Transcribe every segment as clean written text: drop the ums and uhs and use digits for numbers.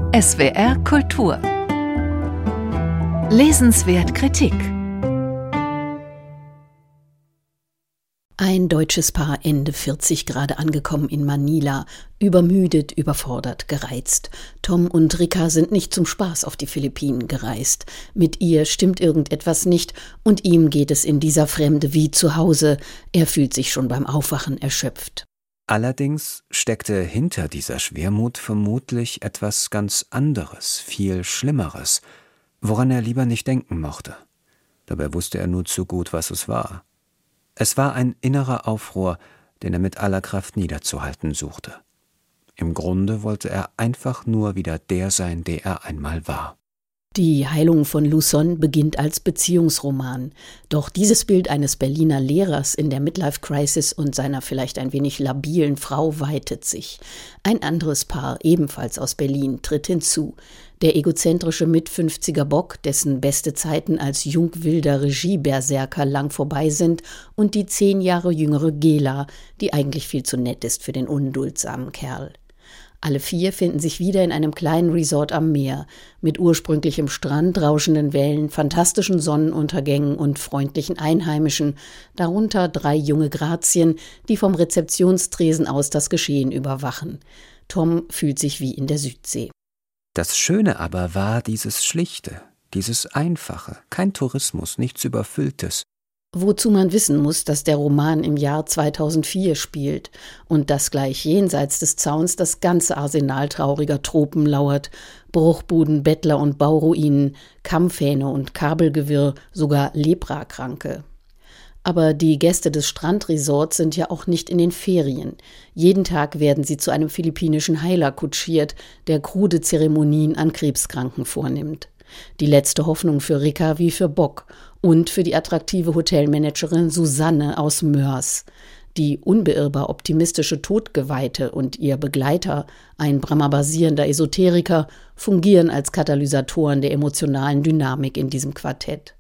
SWR Kultur. Lesenswert Kritik. Ein deutsches Paar, Ende 40, gerade angekommen in Manila, übermüdet, überfordert, gereizt. Tom und Rika sind nicht zum Spaß auf die Philippinen gereist. Mit ihr stimmt irgendetwas nicht und ihm geht es in dieser Fremde wie zu Hause. Er fühlt sich schon beim Aufwachen erschöpft. Allerdings steckte hinter dieser Schwermut vermutlich etwas ganz anderes, viel Schlimmeres, woran er lieber nicht denken mochte. Dabei wusste er nur zu gut, was es war. Es war ein innerer Aufruhr, den er mit aller Kraft niederzuhalten suchte. Im Grunde wollte er einfach nur wieder der sein, der er einmal war. Die Heilung von Luzon beginnt als Beziehungsroman. Doch dieses Bild eines Berliner Lehrers in der Midlife-Crisis und seiner vielleicht ein wenig labilen Frau weitet sich. Ein anderes Paar, ebenfalls aus Berlin, tritt hinzu. Der egozentrische Mit-50er Bock, dessen beste Zeiten als jungwilder Regie-Berserker lang vorbei sind, und die 10 Jahre jüngere Gela, die eigentlich viel zu nett ist für den unduldsamen Kerl. Alle 4 finden sich wieder in einem kleinen Resort am Meer, mit ursprünglichem Strand, rauschenden Wellen, fantastischen Sonnenuntergängen und freundlichen Einheimischen, darunter 3 junge Grazien, die vom Rezeptionstresen aus das Geschehen überwachen. Tom fühlt sich wie in der Südsee. Das Schöne aber war dieses Schlichte, dieses Einfache, kein Tourismus, nichts Überfülltes. Wozu man wissen muss, dass der Roman im Jahr 2004 spielt und dass gleich jenseits des Zauns das ganze Arsenal trauriger Tropen lauert. Bruchbuden, Bettler und Bauruinen, Kampfhähne und Kabelgewirr, sogar Leprakranke. Aber die Gäste des Strandresorts sind ja auch nicht in den Ferien. Jeden Tag werden sie zu einem philippinischen Heiler kutschiert, der krude Zeremonien an Krebskranken vornimmt. Die letzte Hoffnung für Rika wie für Bock und für die attraktive Hotelmanagerin Susanne aus Moers. Die unbeirrbar optimistische Todgeweihte und ihr Begleiter, ein Brahma-basierender Esoteriker, fungieren als Katalysatoren der emotionalen Dynamik in diesem Quartett.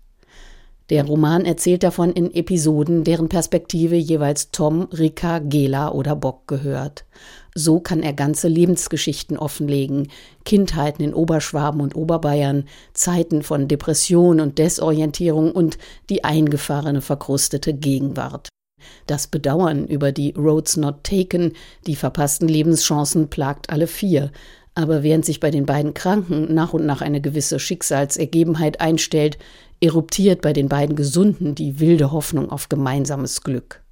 Der Roman erzählt davon in Episoden, deren Perspektive jeweils Tom, Rika, Gela oder Bock gehört. So kann er ganze Lebensgeschichten offenlegen, Kindheiten in Oberschwaben und Oberbayern, Zeiten von Depression und Desorientierung und die eingefahrene, verkrustete Gegenwart. Das Bedauern über die Roads Not Taken, die verpassten Lebenschancen, plagt alle 4. Aber während sich bei den beiden Kranken nach und nach eine gewisse Schicksalsergebenheit einstellt, eruptiert bei den beiden Gesunden die wilde Hoffnung auf gemeinsames Glück.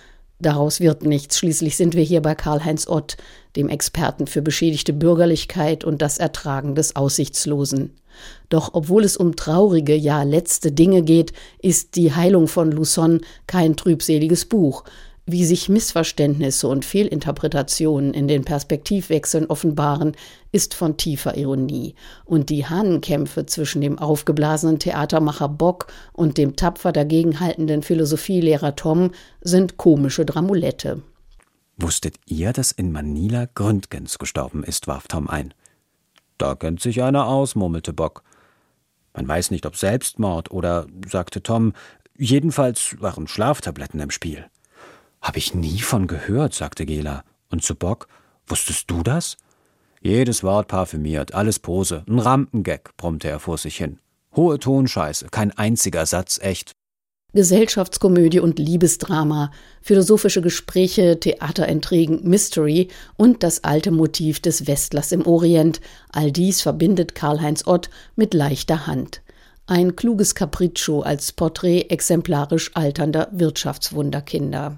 Daraus wird nichts, schließlich sind wir hier bei Karl-Heinz Ott, dem Experten für beschädigte Bürgerlichkeit und das Ertragen des Aussichtslosen. Doch obwohl es um traurige, ja letzte Dinge geht, ist die Heilung von Luzon kein trübseliges Buch. Wie sich Missverständnisse und Fehlinterpretationen in den Perspektivwechseln offenbaren, ist von tiefer Ironie. Und die Hahnenkämpfe zwischen dem aufgeblasenen Theatermacher Bock und dem tapfer dagegenhaltenden Philosophielehrer Tom sind komische Dramulette. »Wusstet ihr, dass in Manila Gründgens gestorben ist?« warf Tom ein. »Da kennt sich einer aus«, murmelte Bock. »Man weiß nicht, ob Selbstmord oder«, sagte Tom, »jedenfalls waren Schlaftabletten im Spiel.« »Hab ich nie von gehört«, sagte Gela. Und zu Bock, »Wusstest du das?« »Jedes Wort parfümiert, alles Pose, ein Rampengag«, brummte er vor sich hin. »Hohe Tonscheiße, kein einziger Satz echt.« Gesellschaftskomödie und Liebesdrama, philosophische Gespräche, Theaterintrigen, Mystery und das alte Motiv des Westlers im Orient, all dies verbindet Karl-Heinz Ott mit leichter Hand. Ein kluges Capriccio als Porträt exemplarisch alternder Wirtschaftswunderkinder.